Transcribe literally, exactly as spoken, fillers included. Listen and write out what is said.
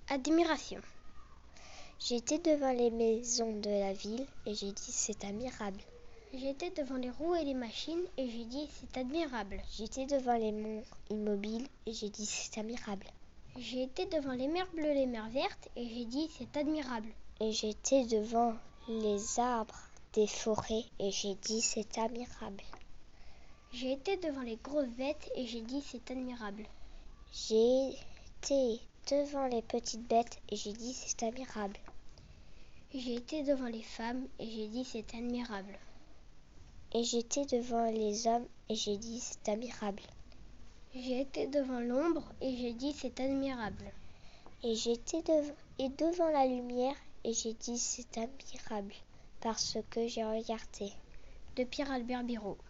Admiration. J'étais devant les maisons de la ville et j'ai dit c'est admirable. J'étais devant les roues et les machines et j'ai dit c'est admirable. J'étais devant les monts immobiles et j'ai dit c'est admirable. J'ai été devant les mers bleues, les mers vertes et j'ai dit c'est admirable. Et j'étais devant les arbres des forêts et j'ai dit c'est admirable. J'ai été devant les grosses bêtes et j'ai dit c'est admirable. J'ai été devant les petites bêtes et j'ai dit c'est admirable. J'ai été devant les femmes et j'ai dit c'est admirable. Et j'étais devant les hommes et j'ai dit c'est admirable. J'ai été devant l'ombre et j'ai dit c'est admirable. Et j'étais dev- et devant la lumière et j'ai dit c'est admirable parce que j'ai regardé. De Pierre Albert Birot.